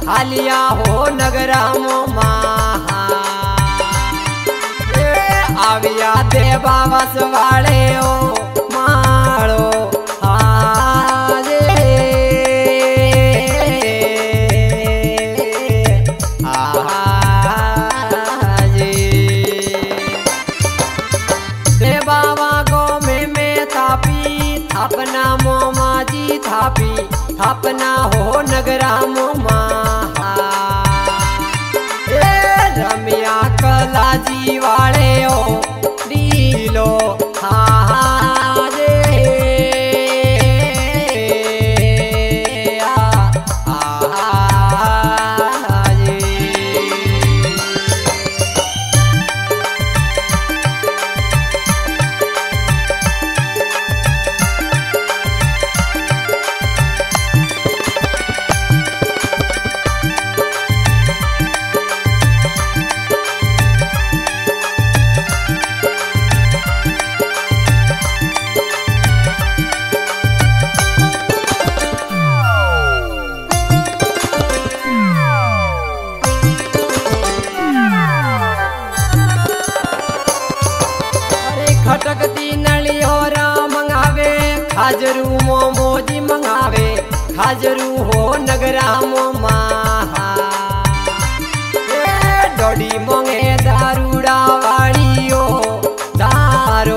हालिया हो नगरामो महा आविया देवा वस वाले ओ मारो थापना मोमा जी थापी थापना हो नगरामो महा रमिया कला जी वाले ओ डीलो खटकती नलियोरा मंगावे खाजरू मोमो जी मंगावे खाजरू हो नगरामो महा डोडी मोंगे दारूड़ा वाड़ियो दारो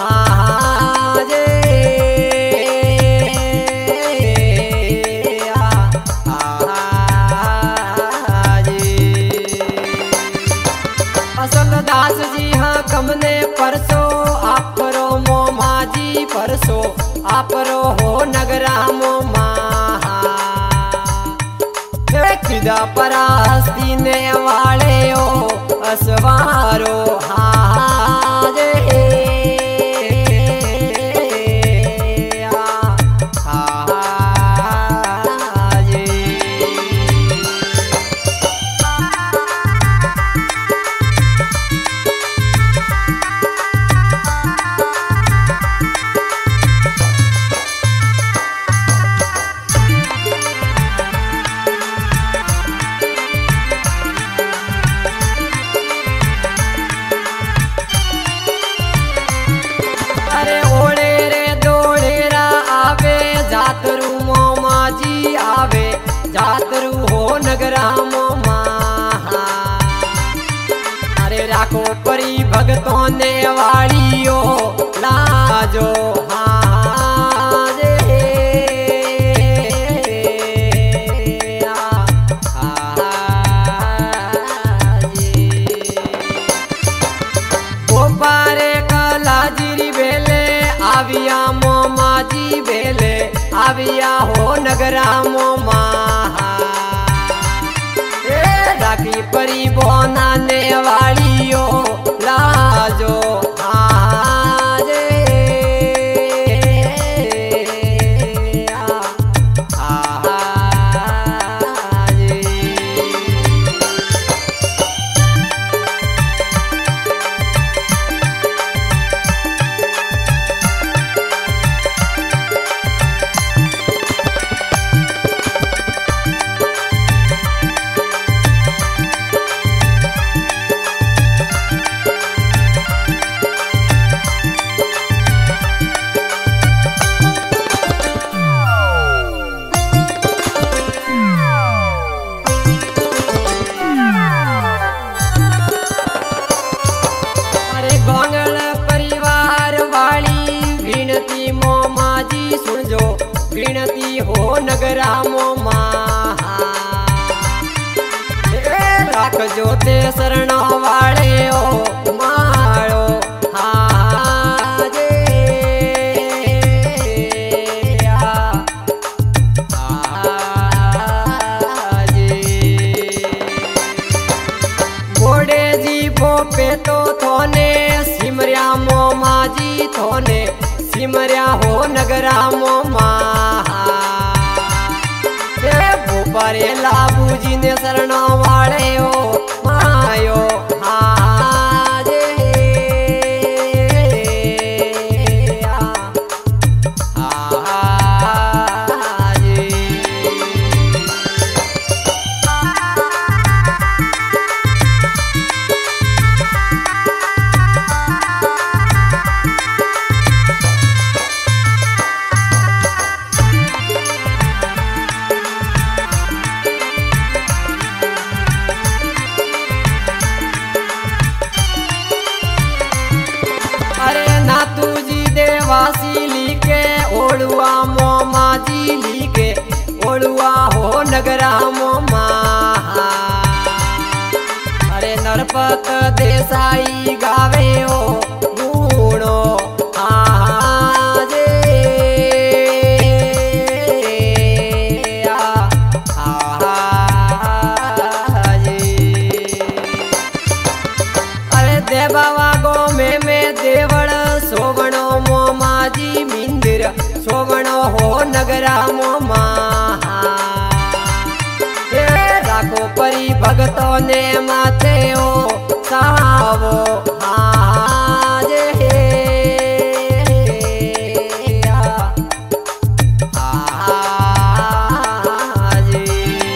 असल दास जी हाँ कमने परसो आपरो मोमा जी परसो आपरो हो नगरामो महा किदा परास्ती ने वाले ओ असवारो जातरू हो नगरामो महा अरे राखो परी भगतों ने वाड़ियो लाजो गोपारे कला जिरी बेले आविया मोमा जी बेले आविया हो नगरामो महा राखी परी बोना ने वाड़ियो लाजो गिनती हो नगरामो महा राख जोते शरण वाले ओ मारो मोड़े जी पे तो थोने सिमरिया मोमा जी थोने सिमरिया हो नगरामो महा भूपारे लाबू जी ने शरण वाले ओ मायो माजी लीके ओलुआ हो नगरा मोमा। अरे नरपत देसाई गावे ओ गुणो आजे आजे। अरे देवावा गो में देवड़ सोवणो मोमाजी मिंदिर सोवणो हो नगरा मोमा। राखो परी भगतों ने माथे ओ सावो आजे आजे।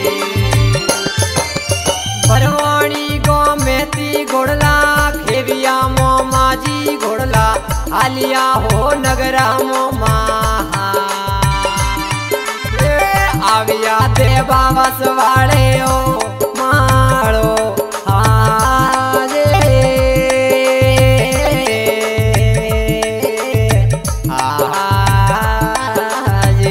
भरवाणी गो मेती घोड़ला खेविया मोमाजी घोड़ला आलिया हो नगरा मोमा। आविया देवा वसवाड़े ओ माड़ो आजे आजे।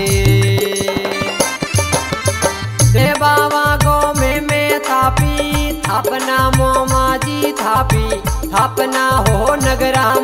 देवावा गो में थापी थापना मोमाजी थापी थापना हो नगरा